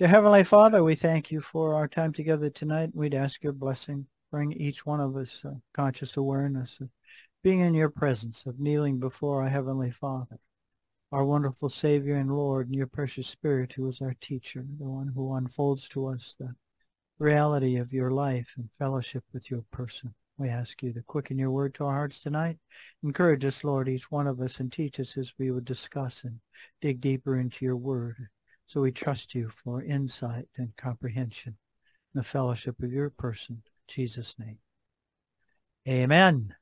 Dear Heavenly Father, we thank you for our time together tonight. We'd ask your blessing. Bring each one of us conscious awareness of being in your presence, of kneeling before our Heavenly Father, our wonderful Savior and Lord, and your precious Spirit, who is our teacher, the one who unfolds to us the reality of your life and fellowship with your person. We ask you to quicken your word to our hearts tonight. Encourage us, Lord, each one of us, and teach us as we would discuss and dig deeper into your word. So we trust you for insight and comprehension in the fellowship of your person. In Jesus' name. Amen.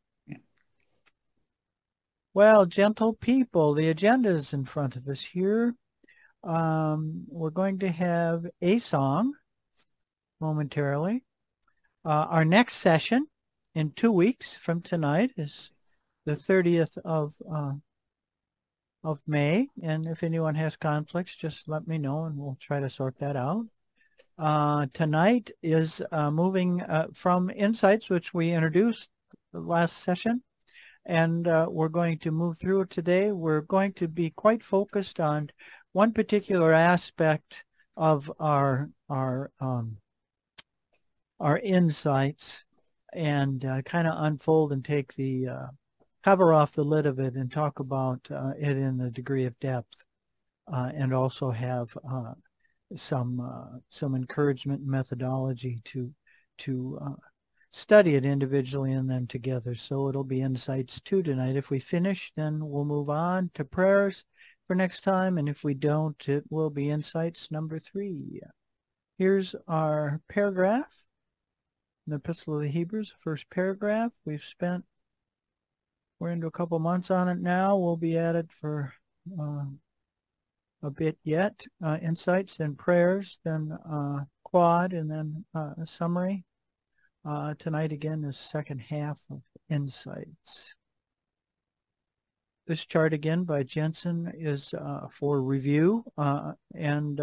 Well, gentle people, the agenda is in front of us here. We're going to have a song momentarily. Our next session in 2 weeks from tonight is the 30th of May. And if anyone has conflicts, just let me know and we'll try to sort that out. Tonight is moving from Insights, which we introduced the last session. And we're going to move through it today. We're going to be quite focused on one particular aspect of our insights and kind of unfold and take the cover off the lid of it and talk about it in a degree of depth, and also have some encouragement and methodology to study it individually and then together. So it'll be Insights 2 tonight. If we finish, then we'll move on to prayers for next time, and if we don't, it will be Insights number 3. Here's our paragraph in the Epistle of the Hebrews, first paragraph. We're into a couple months on it now. We'll be at it for a bit yet. Insights, then prayers, then quad, and then a summary. Tonight again is second half of Insights. This chart again by Jensen is for review, and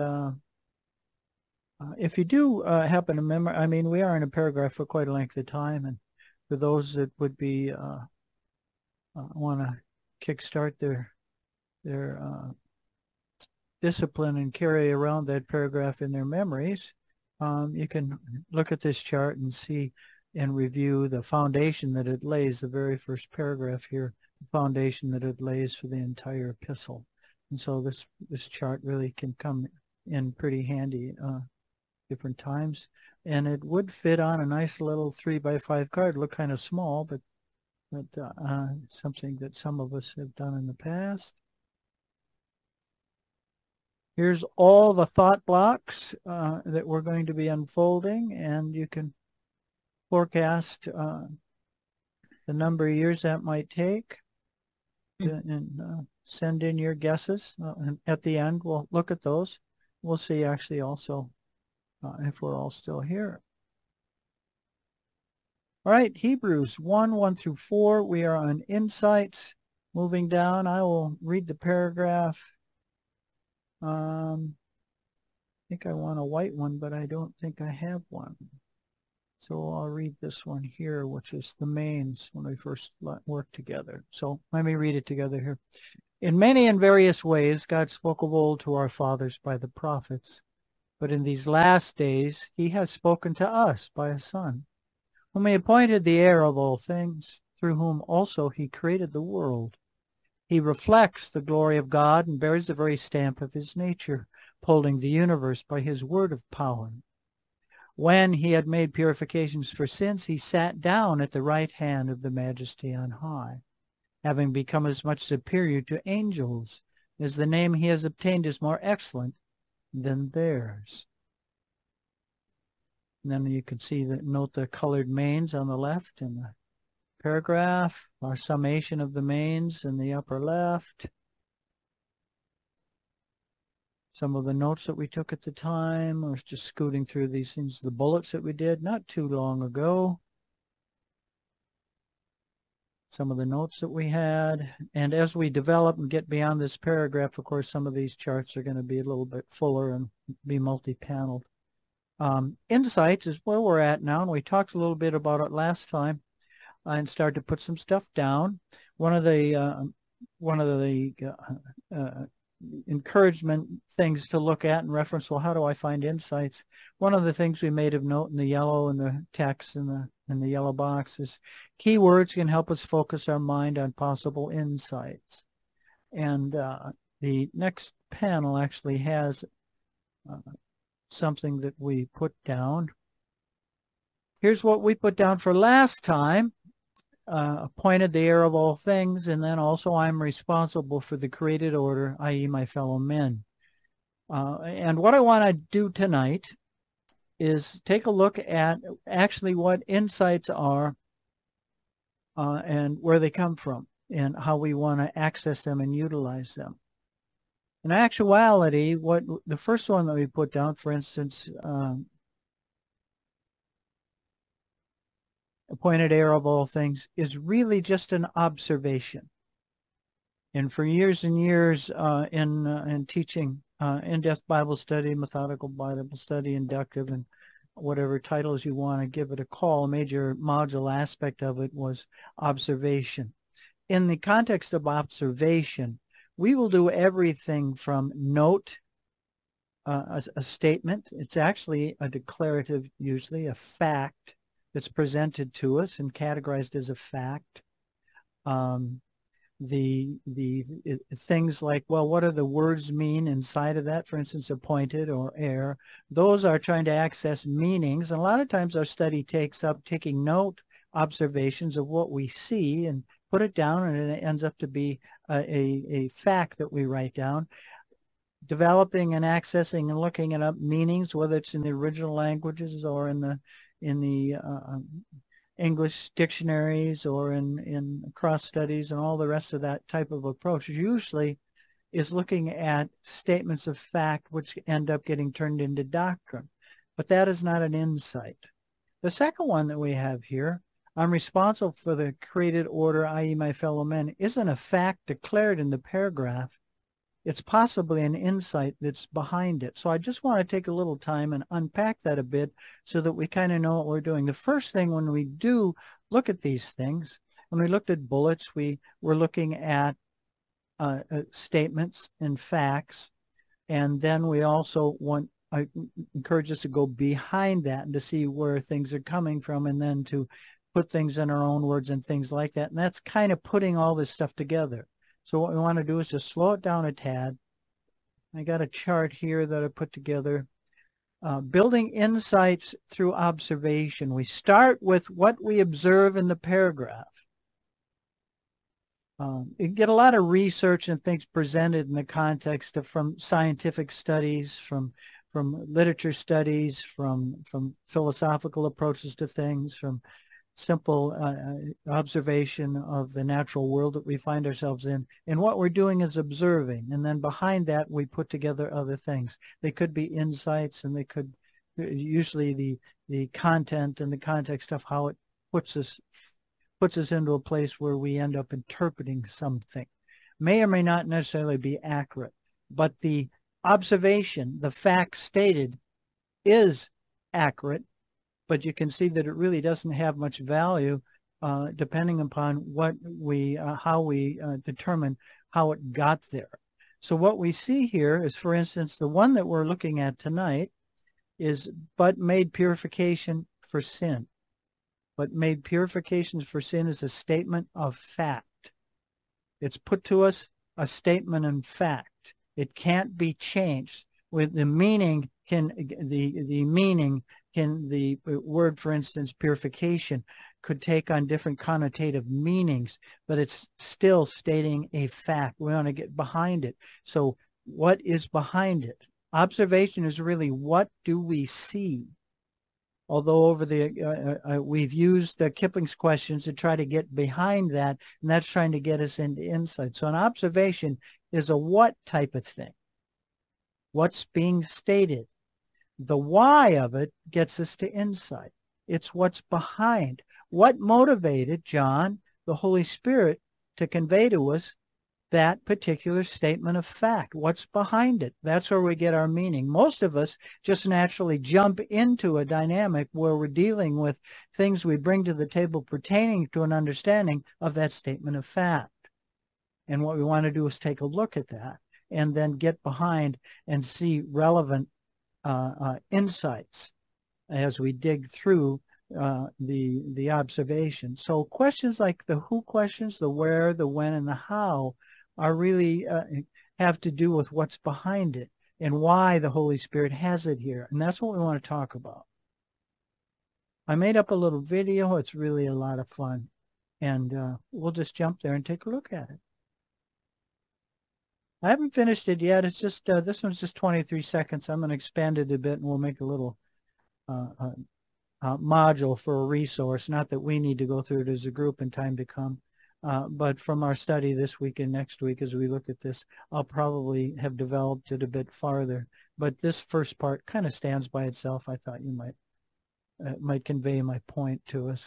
if you do happen to remember, I mean, we are in a paragraph for quite a length of time, and for those that would be want to kickstart their discipline and carry around that paragraph in their memories, you can look at this chart and see and review the foundation that it lays, the very first paragraph here, the foundation that it lays for the entire epistle. And so this chart really can come in pretty handy different times, and it would fit on a nice little 3x5 card. Look kind of small, but something that some of us have done in the past. Here's all the thought blocks that we're going to be unfolding, and you can forecast the number of years that might take, and send in your guesses. And at the end, we'll look at those. We'll see actually also if we're all still here. All right, Hebrews 1 through 4. We are on Insights. Moving down, I will read the paragraph. I think I want a white one, but I don't think I have one. So I'll read this one here, which is the mains when we first worked together. So let me read it together here. In many and various ways, God spoke of old to our fathers by the prophets. But in these last days, he has spoken to us by a Son, whom he appointed the heir of all things, through whom also he created the world. He reflects the glory of God and bears the very stamp of his nature, upholding the universe by his word of power. When he had made purifications for sins, he sat down at the right hand of the Majesty on high, having become as much superior to angels, as the name he has obtained is more excellent than theirs. And then you can see that, note the colored mains on the left in the paragraph, our summation of the mains in the upper left. Some of the notes that we took at the time. I was just scooting through these things, the bullets that we did not too long ago. Some of the notes that we had. And as we develop and get beyond this paragraph, of course, some of these charts are going to be a little bit fuller and be multi-paneled. Insights is where we're at now, and we talked a little bit about it last time and started to put some stuff down. One of the encouragement things to look at and reference. Well, how do I find insights? One of the things we made of note in the yellow and the text in the yellow box is keywords can help us focus our mind on possible insights. And the next panel actually has something that we put down. Here's what we put down for last time. Appointed the heir of all things, and then also I'm responsible for the created order, i.e. my fellow men. And what I want to do tonight is take a look at actually what insights are and where they come from and how we want to access them and utilize them. In actuality, what the first one that we put down, for instance, appointed heir of all things, is really just an observation. And for years and years in teaching in-depth Bible study, methodical Bible study, inductive, and whatever titles you want to give it a call, a major module aspect of it was observation. In the context of observation, we will do everything from note a statement. It's actually a declarative, usually a fact that's presented to us and categorized as a fact. The things like, well, what do the words mean inside of that? For instance, appointed or heir. Those are trying to access meanings. And a lot of times our study takes up taking note, observations of what we see and put it down, and it ends up to be a fact that we write down. Developing and accessing and looking up meanings, whether it's in the original languages or in the English dictionaries or in cross studies and all the rest of that type of approach, usually is looking at statements of fact which end up getting turned into doctrine. But that is not an insight. The second one that we have here, I'm responsible for the created order, i.e. my fellow men, isn't a fact declared in the paragraph. It's possibly an insight that's behind it. So I just want to take a little time and unpack that a bit so that we kind of know what we're doing. The first thing when we do look at these things, when we looked at bullets, we were looking at statements and facts. And then we also I encourage us to go behind that and to see where things are coming from, and then to put things in our own words and things like that. And that's kind of putting all this stuff together. So what we want to do is just slow it down a tad. I got a chart here that I put together. Building insights through observation. We start with what we observe in the paragraph. You get a lot of research and things presented in the context of from scientific studies, from literature studies, from philosophical approaches to things, from simple observation of the natural world that we find ourselves in. And what we're doing is observing. And then behind that, we put together other things. They could be insights, and they could usually the content and the context of how it puts us into a place where we end up interpreting something. May or may not necessarily be accurate, but the observation, the fact stated, is accurate. But you can see that it really doesn't have much value depending upon what how we determine how it got there. So what we see here is, for instance, the one that we're looking at tonight is, but made purification for sin. But made purification for sin is a statement of fact. It's put to us a statement in fact. It can't be changed. With the meaning the word, for instance, purification, could take on different connotative meanings, but it's still stating a fact. We want to get behind it. So what is behind it? Observation is really, what do we see? Although over we've used Kipling's questions to try to get behind that, and that's trying to get us into insight. So an observation is a what type of thing. What's being stated. The why of it gets us to insight. It's what's behind. What motivated John, the Holy Spirit, to convey to us that particular statement of fact? What's behind it? That's where we get our meaning. Most of us just naturally jump into a dynamic where we're dealing with things we bring to the table pertaining to an understanding of that statement of fact. And what we want to do is take a look at that. and then get behind and see relevant insights as we dig through the observation. So questions like the who questions, the where, the when, and the how are really have to do with what's behind it and why the Holy Spirit has it here. And that's what we want to talk about. I made up a little video. It's really a lot of fun. And we'll just jump there and take a look at it. I haven't finished it yet. It's just, this one's just 23 seconds. I'm going to expand it a bit and we'll make a little module for a resource. Not that we need to go through it as a group in time to come. But from our study this week and next week, as we look at this, I'll probably have developed it a bit farther. But this first part kind of stands by itself. I thought you might convey my point to us.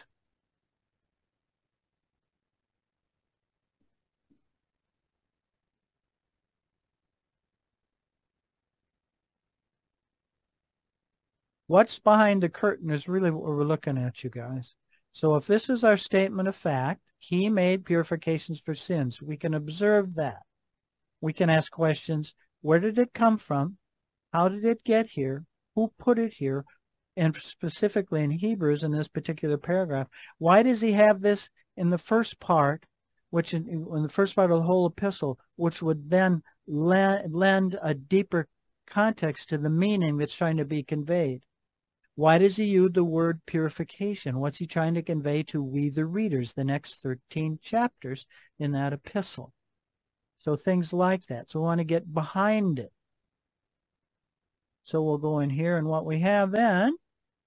What's behind the curtain is really what we're looking at, you guys. So if this is our statement of fact, he made purifications for sins. We can observe that. We can ask questions. Where did it come from? How did it get here? Who put it here? And specifically in Hebrews, in this particular paragraph, why does he have this in the first part, which in the first part of the whole epistle, which would then lend a deeper context to the meaning that's trying to be conveyed? Why does he use the word purification? What's he trying to convey to we the readers, the next 13 chapters in that epistle? So things like that. So we want to get behind it. So we'll go in here, and what we have then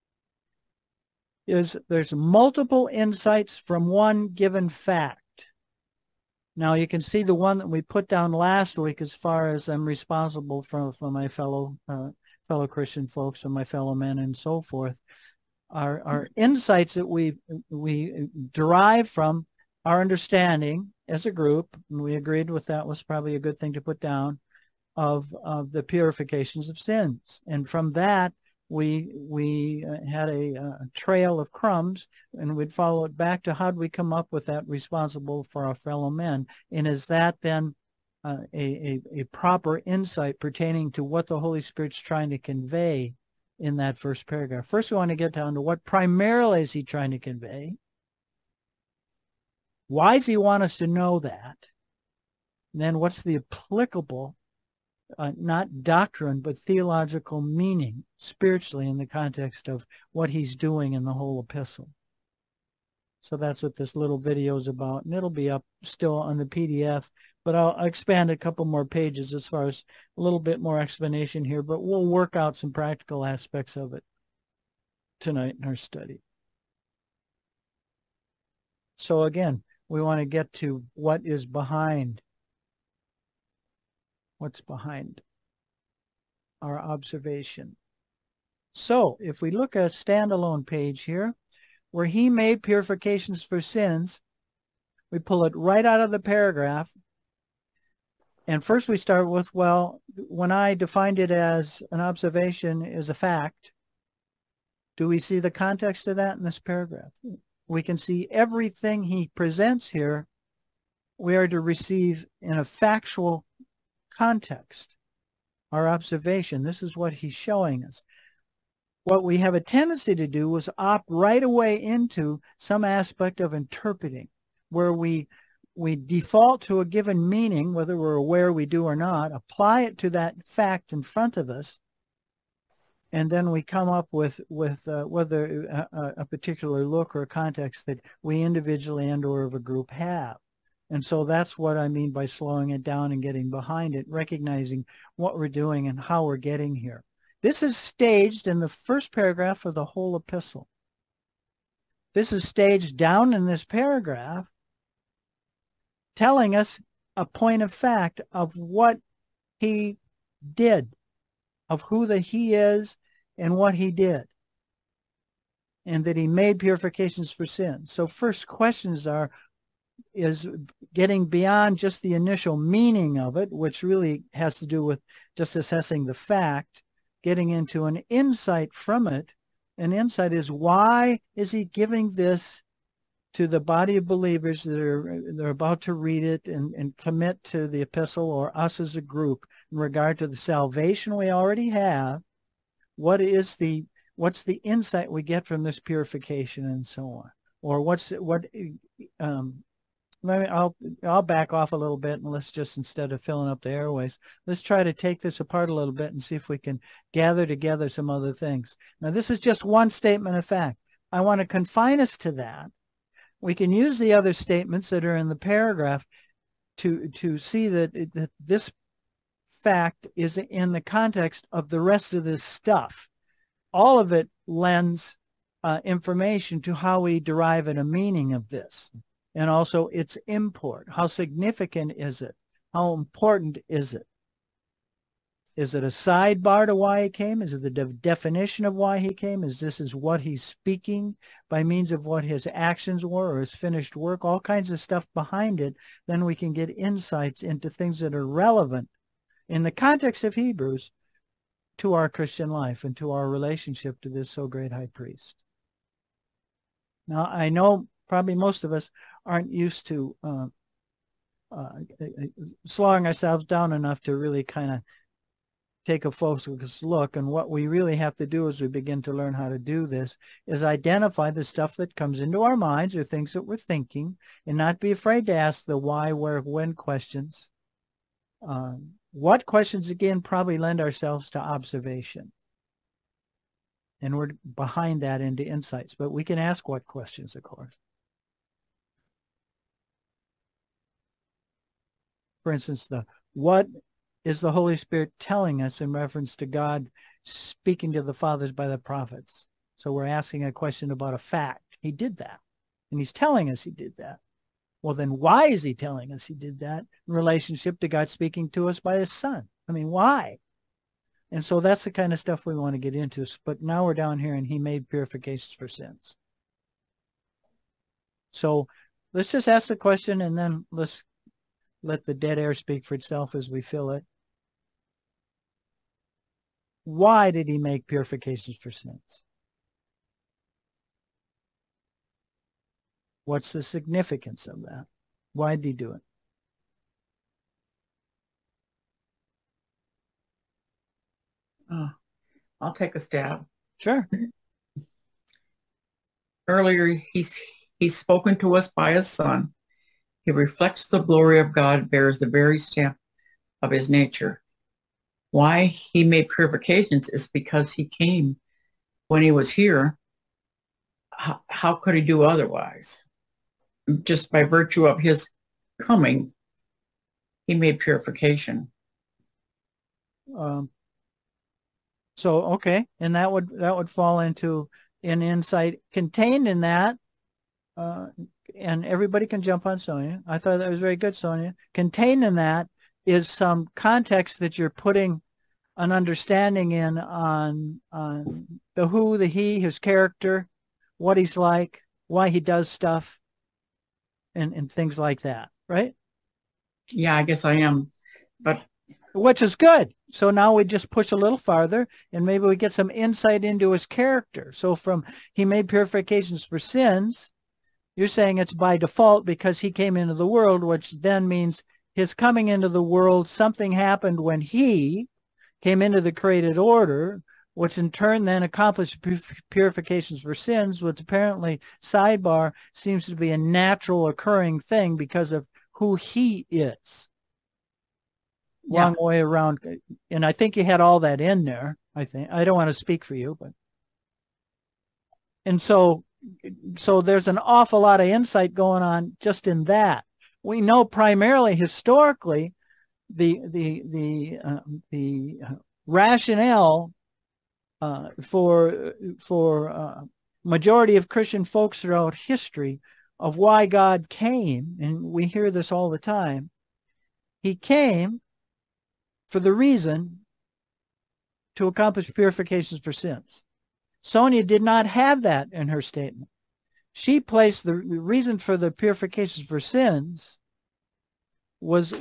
is there's multiple insights from one given fact. Now you can see the one that we put down last week, as far as I'm responsible for my fellow Christian folks and my fellow men and so forth, are insights that we derive from our understanding as a group, and we agreed with that was probably a good thing to put down, of the purifications of sins. And from that, we had a trail of crumbs, and we'd follow it back to how do we come up with that responsible for our fellow men. And is that then a proper insight pertaining to what the Holy Spirit's trying to convey in that first paragraph? First, we want to get down to what primarily is he trying to convey. Why does he want us to know that? And then what's the applicable, not doctrine, but theological meaning spiritually in the context of what he's doing in the whole epistle? So that's what this little video is about, and it'll be up still on the PDF, but I'll expand a couple more pages as far as a little bit more explanation here, but we'll work out some practical aspects of it tonight in our study. So again, we want to get to what is behind. What's behind our observation? So if we look at a standalone page here, where he made purifications for sins, we pull it right out of the paragraph. And first we start with, well, when I defined it as an observation is a fact, do we see the context of that in this paragraph? We can see everything he presents here, we are to receive in a factual context. Our observation, this is what he's showing us. What we have a tendency to do is opt right away into some aspect of interpreting, where we default to a given meaning, whether we're aware we do or not, apply it to that fact in front of us, and then we come up with whether a particular look or a context that we individually and or of a group have. And so that's what I mean by slowing it down and getting behind it, recognizing what we're doing and how we're getting here. This is staged in the first paragraph of the whole epistle. This is staged down in this paragraph, telling us a point of fact of what he did, of who the he is and what he did, and that he made purifications for sins. So first questions is getting beyond just the initial meaning of it, which really has to do with just assessing the fact, getting into an insight from it. An insight is, why is he giving this to the body of believers that they're about to read it and commit to the epistle, or us as a group, in regard to the salvation we already have. What's the insight we get from this purification and so on? Or I'll back off a little bit, and let's just, instead of filling up the airways, let's try to take this apart a little bit and see if we can gather together some other things. Now, this is just one statement of fact. I want to confine us to that. We can use the other statements that are in the paragraph to see that this fact is in the context of the rest of this stuff. All of it lends information to how we derive a meaning of this, and also its import. How significant is it? How important is it? Is it a sidebar to why he came? Is it the definition of why he came? Is what he's speaking by means of what his actions were or his finished work? All kinds of stuff behind it. Then we can get insights into things that are relevant in the context of Hebrews to our Christian life and to our relationship to this so great high priest. Now, I know probably most of us aren't used to slowing ourselves down enough to really kind of take a focused look. And what we really have to do as we begin to learn how to do this is identify the stuff that comes into our minds or things that we're thinking, and not be afraid to ask the why, where, when questions. What questions, again, probably lend ourselves to observation. And we're behind that into insights. But we can ask what questions, of course. For instance, what is the Holy Spirit telling us in reference to God speaking to the fathers by the prophets? So we're asking a question about a fact. He did that. And he's telling us he did that. Well, then why is he telling us he did that in relationship to God speaking to us by his Son? I mean, why? And so that's the kind of stuff we want to get into. But now we're down here, and he made purifications for sins. So let's just ask the question, and then let's let the dead air speak for itself as we fill it. Why did he make purifications for sins? What's the significance of that? Why did he do it? I'll take a stab. Sure. Earlier, he's spoken to us by his Son. He reflects the glory of God, bears the very stamp of his nature. Why he made purifications is because he came when he was here. How could he do otherwise? Just by virtue of his coming, he made purification. Okay, and that would fall into an insight contained in that. And everybody can jump on Sonia. I thought that was very good, Sonia. Contained in that is some context that you're putting an understanding in on the who, the he, his character, what he's like, why he does stuff, and things like that, right? Yeah, I guess I am. But which is good. So now we just push a little farther, and maybe we get some insight into his character. So from he made purifications for sins, you're saying it's by default because he came into the world, which then means his coming into the world, something happened when he came into the created order, which in turn then accomplished purifications for sins, which apparently, sidebar, seems to be a natural occurring thing because of who he is. Yeah. Long way around. And I think you had all that in there, I think. I don't want to speak for you, but. And so there's an awful lot of insight going on just in that. We know primarily historically the rationale for majority of Christian folks throughout history of why God came, and we hear this all the time. He came for the reason to accomplish purifications for sins. Sonia did not have that in her statement. She placed the reason for the purifications for sins was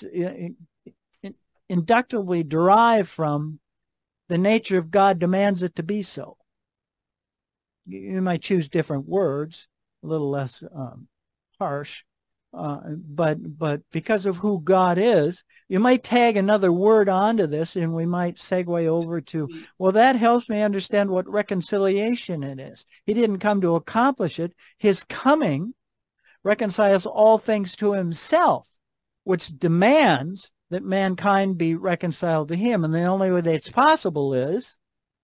inductively derived from the nature of God demands it to be so. You might choose different words, little less harsh. But because of who God is, you might tag another word onto this, and we might segue over to, well, that helps me understand what reconciliation it is. He didn't come to accomplish it. His coming reconciles all things to himself, which demands that mankind be reconciled to him. And the only way that's possible is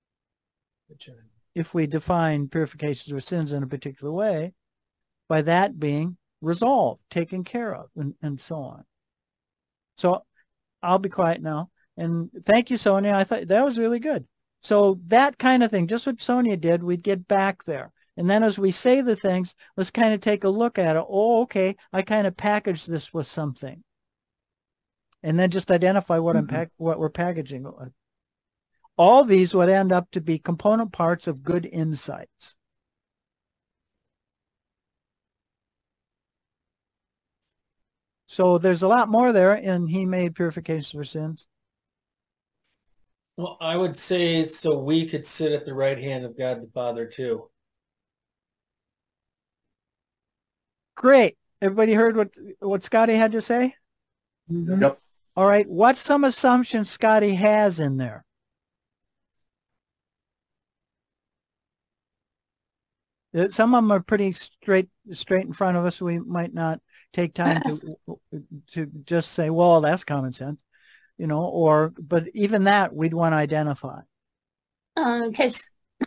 if we define purifications of sins in a particular way, by that being resolved, taken care of, and so on. So I'll be quiet now. And thank you, Sonia. I thought that was really good. So that kind of thing, just what Sonia did, we'd get back there. And then as we say the things, let's kind of take a look at it. Oh, okay, I kind of packaged this with something. And then just identify what what we're packaging it with. All these would end up to be component parts of good insights. So there's a lot more there in He made purifications for sins. Well, I would say so we could sit at the right hand of God the Father too. Great. Everybody heard what Scotty had to say? Mm-hmm. Yep. All right. What's some assumptions Scotty has in there? Some of them are pretty straight in front of us. We might not take time to just say, well, that's common sense, but even that we'd want to identify. Because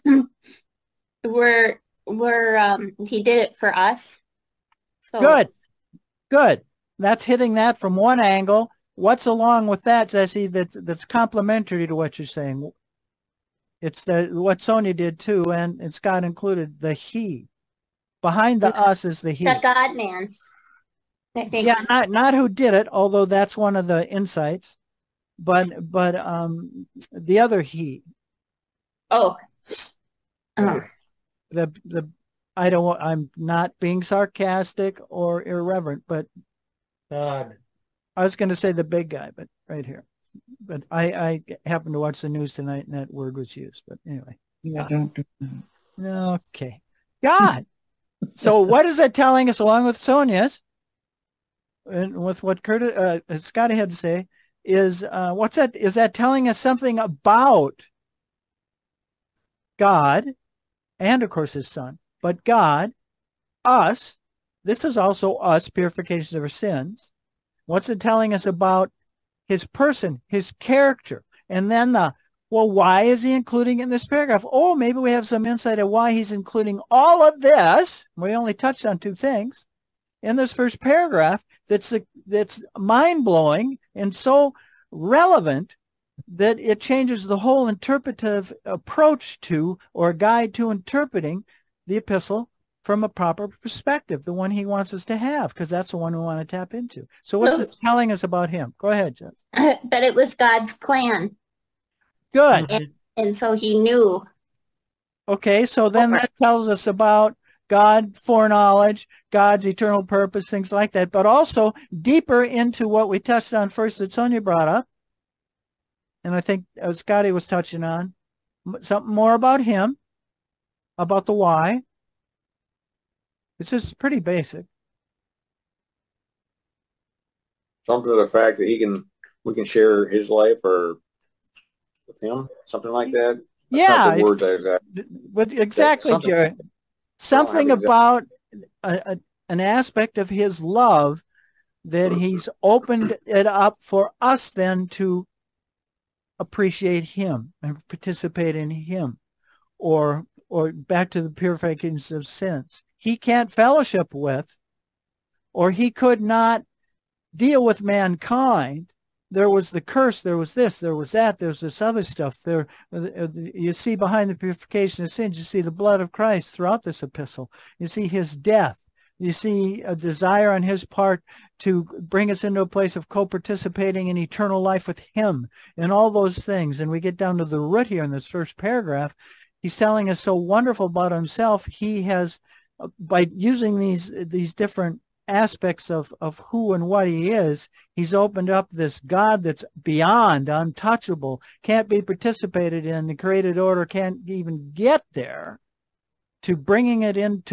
he did it for us. So Good. That's hitting that from one angle. What's along with that, Jesse, that's complementary to what you're saying? It's what Sonia did too, and Scott included, the he. Behind the us is the he. The God man. I think. Yeah, not who did it, although that's one of the insights, but the other he. Oh. I'm not being sarcastic or irreverent, but God. I was going to say the big guy, but right here. But I happened to watch the news tonight, and that word was used. But anyway. Yeah, don't do that. Okay. God. So what is that telling us, along with Sonia's, and with what Scotty had to say, is what's that? Is that telling us something about God, and of course His Son, but God, us? This is also us, purifications of our sins. What's it telling us about His person, His character? And then why is He including it in this paragraph? Oh, maybe we have some insight of why He's including all of this. We only touched on two things in this first paragraph that's mind-blowing and so relevant that it changes the whole interpretive approach to, or guide to, interpreting the epistle from a proper perspective, the one He wants us to have, because that's the one we want to tap into. So what's it telling us about Him? Go ahead, Jess. That it was God's plan. Good. And so He knew. Okay, so then that tells us about God foreknowledge, God's eternal purpose, things like that, but also deeper into what we touched on first that Sonia brought up, and I think Scotty was touching on, something more about Him, about the why. It's just pretty basic. Something to the fact that we can share His life or with Him, something like that. That's not the words but exactly, Jerry. Something about an aspect of His love that He's opened it up for us then to appreciate Him and participate in Him, or back to the purifications of sins. He can't fellowship with, or He could not deal with mankind. There was the curse, there was this, there was that, there's this other stuff. There, you see behind the purification of sins, you see the blood of Christ throughout this epistle. You see His death. You see a desire on His part to bring us into a place of co-participating in eternal life with Him, and all those things. And we get down to the root here in this first paragraph. He's telling us so wonderful about Himself. He has, by using these different aspects of who and what He is, He's opened up this God that's beyond, untouchable, can't be participated in. The created order can't even get there, to bringing it into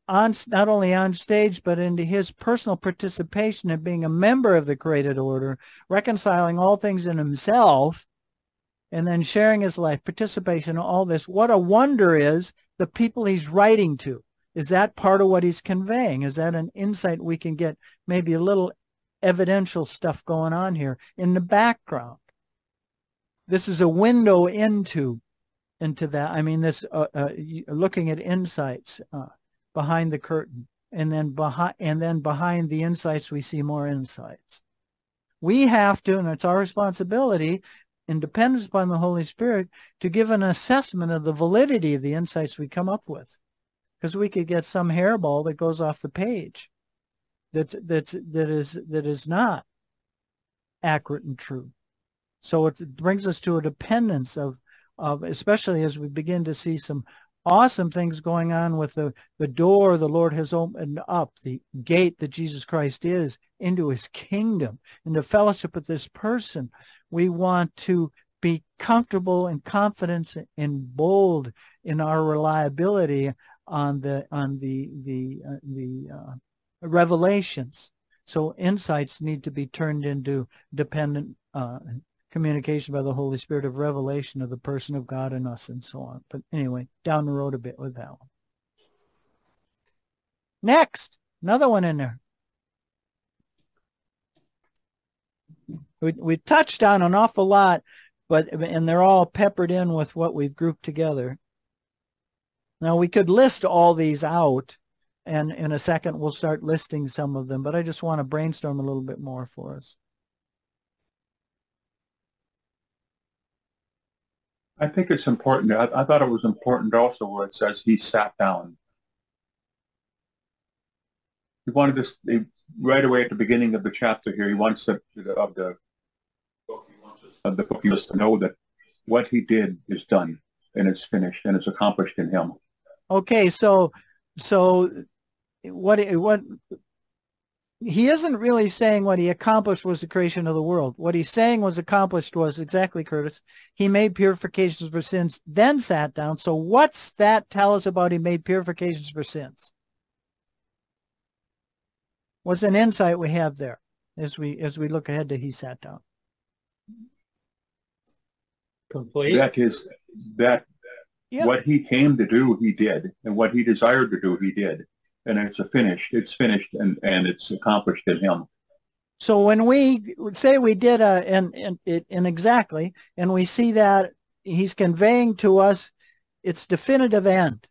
not only on stage, but into his personal participation in being a member of the created order, reconciling all things in himself, and then sharing his life, participation in all this. What a wonder is the people he's writing to. Is that part of what he's conveying? Is that an insight we can get? Maybe a little evidential stuff going on here in the background. This is a window into that. I mean, this looking at insights behind the curtain, and then behind the insights we see more insights. We have to, and it's our responsibility, in dependence upon the Holy Spirit, to give an assessment of the validity of the insights we come up with, because we could get some hairball that goes off the page that is not accurate and true. So it brings us to a dependence of especially as we begin to see some awesome things going on with the door the Lord has opened up, the gate that Jesus Christ is into his kingdom, into fellowship with this person. We want to be comfortable and confident and bold in our reliability on the revelations. So insights need to be turned into dependent communication by the Holy Spirit of revelation of the person of God in us, and so on. But anyway, down the road a bit with that one. Next, another one in there. We touched on an awful lot, and they're all peppered in with what we've grouped together. Now, we could list all these out, and in a second we'll start listing some of them, but I just want to brainstorm a little bit more for us. I think it's important. I thought it was important also where it says he sat down. He wanted this right away at the beginning of the chapter here. He wants the book to know that what he did is done and it's finished and it's accomplished in him. Okay, so what he isn't really saying what he accomplished was the creation of the world. What he's saying was accomplished was exactly, Curtis. He made purifications for sins, then sat down. So what's that tell us about he made purifications for sins? What's an insight we have there as we look ahead to he sat down? Complete. That Yeah. What he came to do, he did, and what he desired to do, he did. And it's finished, and it's accomplished in him. So when we say we did and exactly, and we see that he's conveying to us its definitive end.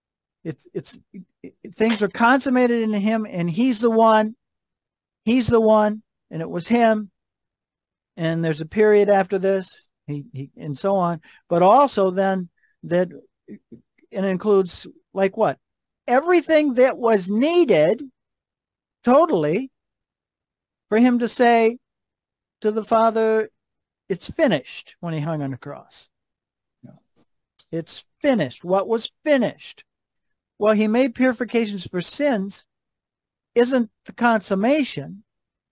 Things are consummated in him, and he's the one, and it was him. And there's a period after this, he and so on. But also then that it includes like what? Everything that was needed totally for him to say to the Father, it's finished, when he hung on the cross. Yeah. It's finished. What was finished? Well, he made purifications for sins isn't the consummation.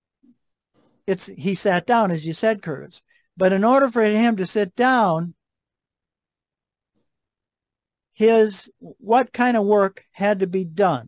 He sat down, as you said, Curtis. But in order for him to sit down, what kind of work had to be done?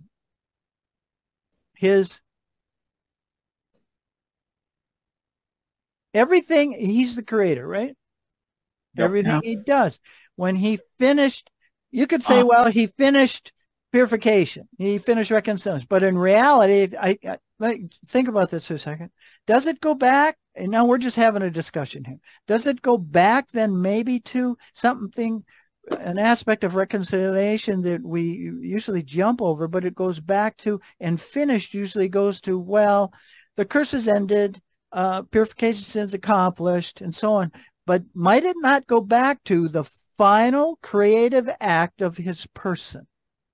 Everything, he's the creator, right? Yep. Everything he does. When he finished, you could say, well, he finished purification. He finished reconciliation. But in reality, I think about this for a second. Does it go back? And now we're just having a discussion here. Does it go back then maybe to something, an aspect of reconciliation that we usually jump over, but it goes back to, and finished usually goes to, well, the curse is ended, purification sins accomplished, and so on. But might it not go back to the final creative act of his person?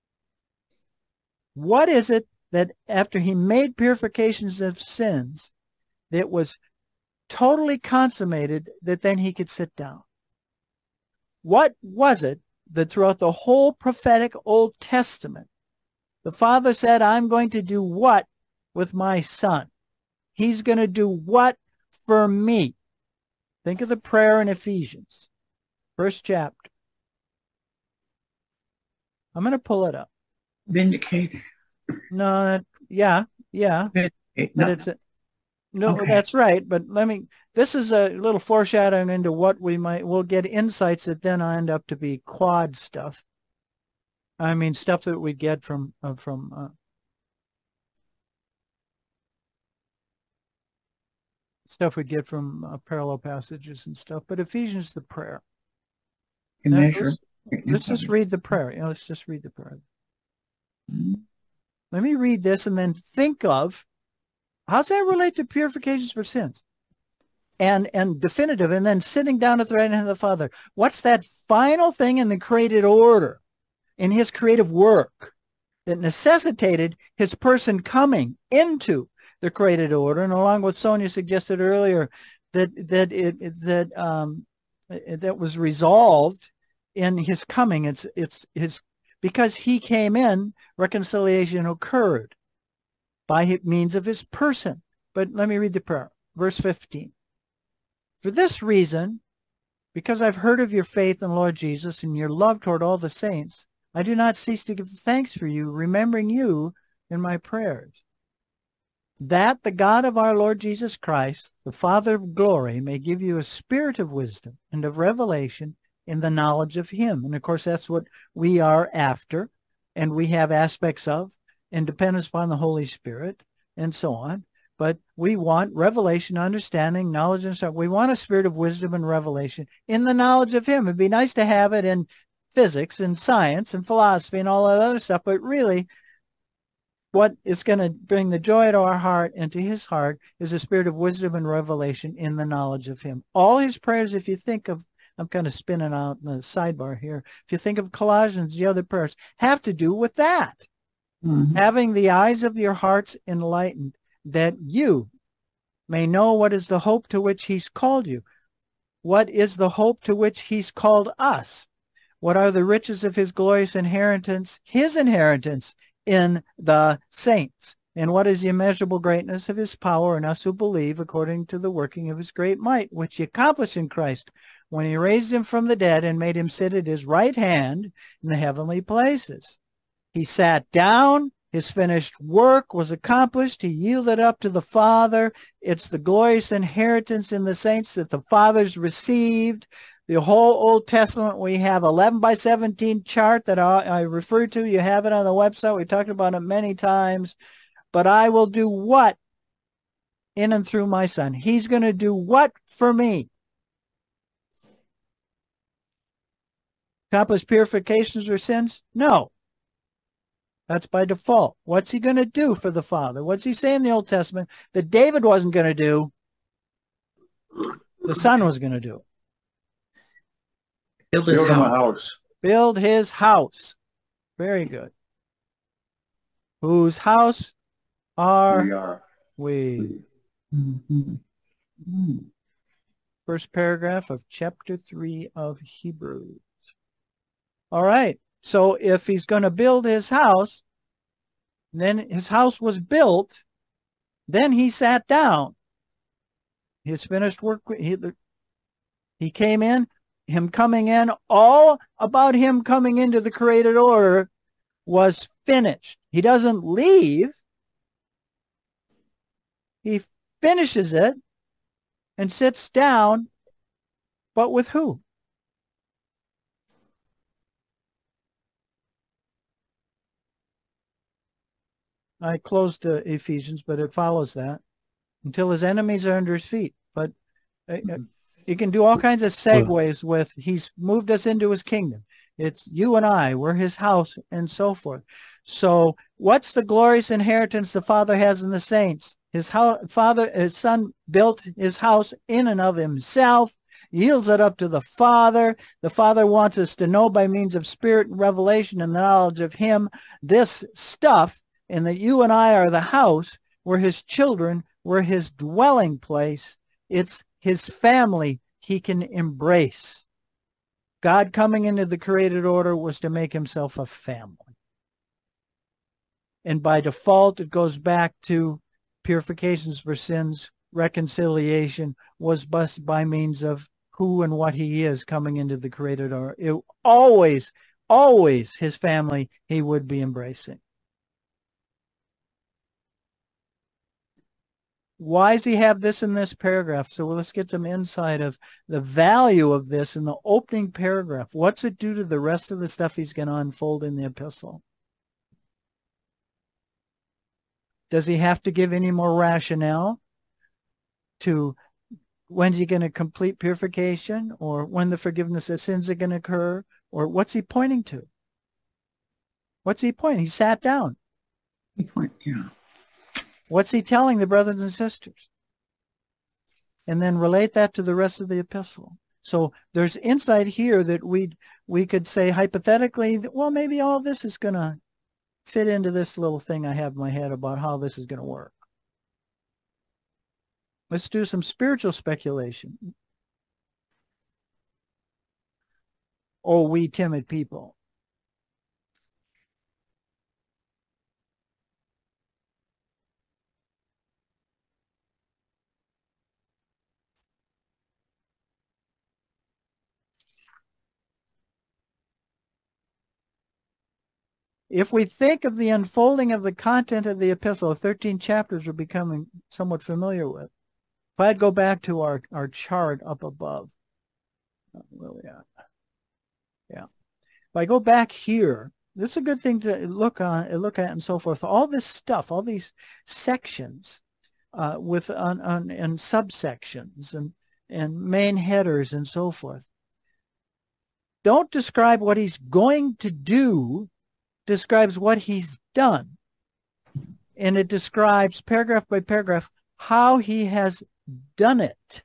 What is it that after he made purifications of sins, that was totally consummated, that then he could sit down? What was it that throughout the whole prophetic Old Testament, the Father said, I'm going to do what with my Son? He's going to do what for me? Think of the prayer in Ephesians, first chapter. I'm going to pull it up. Vindicate. No, yeah, but No, no, okay. that's right. But this is a little foreshadowing into what we'll get insights that then end up to be quad stuff. I mean, stuff that we get from stuff we get from parallel passages and stuff. But Ephesians, the prayer. Can Now, measure. let's just read the prayer. Let's just read the prayer. Mhm. Let me read this and then think of how's that relate to purifications for sins? And definitive, and then sitting down at the right hand of the Father. What's that final thing in the created order, in his creative work, that necessitated his person coming into the created order? And along with Sonia suggested earlier, that was resolved in his coming. It's his, because he came in, reconciliation occurred by means of his person. But let me read the prayer, verse 15. For this reason, because I've heard of your faith in Lord Jesus and your love toward all the saints, I do not cease to give thanks for you, remembering you in my prayers, that the God of our Lord Jesus Christ, the Father of glory, may give you a spirit of wisdom and of revelation in the knowledge of him. And of course, that's what we are after, and we have aspects of, and dependence upon the Holy Spirit, and so on. But we want revelation, understanding, knowledge, and stuff. We want a spirit of wisdom and revelation in the knowledge of him. It'd be nice to have it in physics and science and philosophy and all that other stuff, but really what is going to bring the joy to our heart and to his heart is a spirit of wisdom and revelation in the knowledge of him. All his prayers, if you think of, I'm kind of spinning out in the sidebar here, if you think of Colossians, the other prayers have to do with that. Mhm. Having the eyes of your hearts enlightened, that you may know what is the hope to which he's called you. What is the hope to which he's called us? What are the riches of his glorious inheritance, his inheritance in the saints? And what is the immeasurable greatness of his power in us who believe, according to the working of his great might, which he accomplished in Christ when he raised him from the dead and made him sit at his right hand in the heavenly places? He sat down. His finished work was accomplished. He yielded up to the Father. It's the glorious inheritance in the saints that the fathers received. The whole Old Testament, we have 11 by 17 chart that I refer to. You have it on the website. We talked about it many times. But I will do what in and through my Son? He's going to do what for me? Accomplish purifications for sins? No. That's by default. What's he going to do for the Father? What's he say in the Old Testament that David wasn't going to do? The Son was going to do. Build his Build him a house. house. Build his house. Very good. Whose house are We are. we? Mhm. Mhm. First paragraph of chapter 3 of Hebrews. All right. So if he's going to build his house, then his house was built, then he sat down. His finished work, he came in, him coming in, all about him coming into the created order was finished. He doesn't leave. He finishes it and sits down, but with who? I closed Ephesians, but it follows that. Until his enemies are under his feet. But you can do all kinds of segues with he's moved us into his kingdom. It's you and I, we're his house, and so forth. So what's the glorious inheritance the Father has in the saints? His Son built his house in and of himself, yields it up to the Father. The Father wants us to know by means of spirit and revelation and the knowledge of him this stuff, and that you and I are the house, we're his children, we're his dwelling place. It's his family he can embrace. God coming into the created order was to make himself a family. And by default, it goes back to purifications for sins. Reconciliation was by means of who and what he is coming into the created order. It always his family he would be embracing. Why does he have this in this paragraph? So let's get some insight of the value of this in the opening paragraph. What's it do to the rest of the stuff he's going to unfold in the epistle? Does he have to give any more rationale to when's he going to complete purification, or when the forgiveness of sins are going to occur, or what's he pointing to? What's he pointing? He sat down. Yeah. What's he telling the brothers and sisters? And then relate that to the rest of the epistle. So there's insight here that we could say hypothetically that, well, maybe all this is going to fit into this little thing I have in my head about how this is going to work. Let's do some spiritual speculation. Oh, we timid people. If we think of the unfolding of the content of the epistle, 13 chapters we're becoming somewhat familiar with. If I'd go back to our chart up above, where we at? Yeah. If I go back here, this is a good thing to look at and so forth. All this stuff, all these sections with and subsections and main headers and so forth, don't describe what he's going to do, describes what he's done. And it describes paragraph by paragraph how he has done it.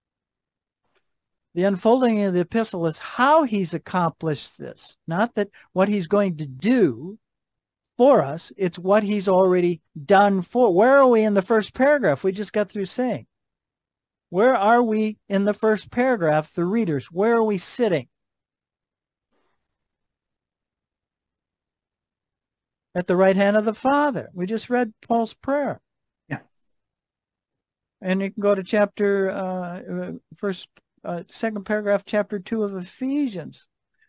The unfolding of the epistle is how he's accomplished this, not that what he's going to do for us, it's what he's already done for. Where are we in the first paragraph? We just got through saying. Where are we in the first paragraph, the readers? Where are we sitting? At the right hand of the Father. We just read Paul's prayer. Yeah. And you can go to second paragraph, chapter 2 of Ephesians.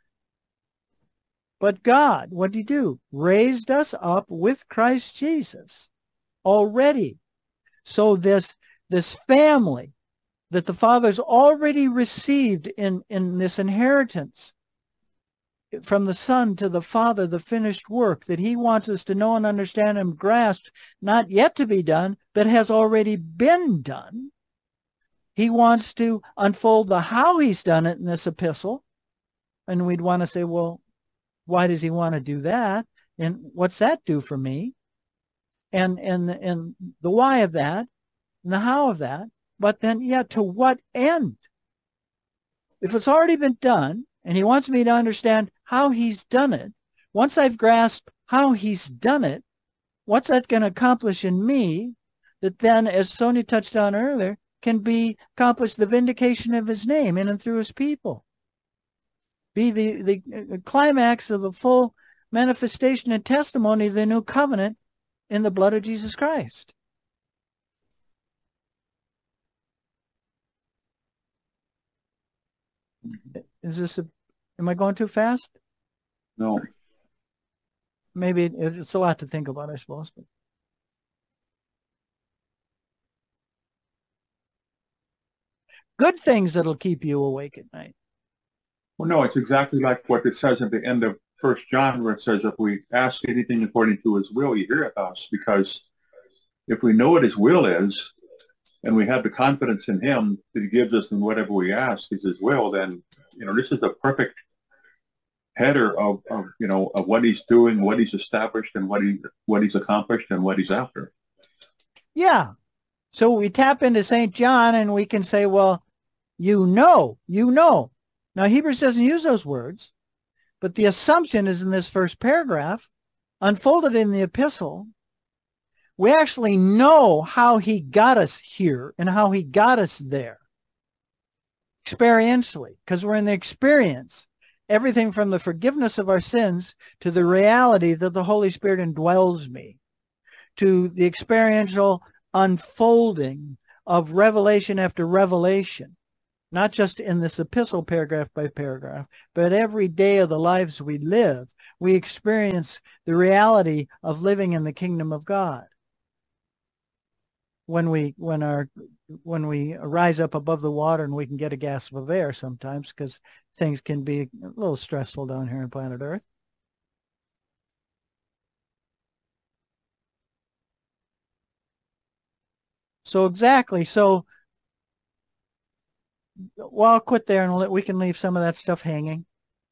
But God, what did he do? Raised us up with Christ Jesus already. So this family that the Father's already received in this inheritance from the Son to the Father, the finished work that he wants us to know and understand and grasp, not yet to be done, but has already been done. He wants to unfold the how he's done it in this epistle. And we'd want to say, well, why does he want to do that? And what's that do for me? And the why of that and the how of that. But then, yeah, to what end? If it's already been done, and he wants me to understand how he's done it, once I've grasped how he's done it, what's that going to accomplish in me that then, as Sonia touched on earlier, can be accomplished the vindication of his name in and through his people. Be the climax of the full manifestation and testimony of the new covenant in the blood of Jesus Christ. Am I going too fast? No. Maybe it's a lot to think about, I suppose. But good things that'll keep you awake at night. Well, no, it's exactly like what it says at the end of 1 John, where it says, if we ask anything according to his will, he heareth us. Because if we know what his will is, and we have the confidence in him that he gives us in whatever we ask is his will, then, this is the perfect header of what he's doing, what he's established, and what he's accomplished, and what he's after. Yeah. So we tap into St. John and we can say, well, you know. Now, Hebrews doesn't use those words, but the assumption is in this first paragraph, unfolded in the epistle. We actually know how he got us here and how he got us there. Experientially, because we're in the experience. Everything from the forgiveness of our sins to the reality that the Holy Spirit indwells me, to the experiential unfolding of revelation after revelation, not just in this epistle paragraph by paragraph, but every day of the lives we live, we experience the reality of living in the kingdom of God. when we rise up above the water and we can get a gasp of air sometimes, because things can be a little stressful down here on planet Earth. So exactly. So, well, I'll quit there and we can leave some of that stuff hanging.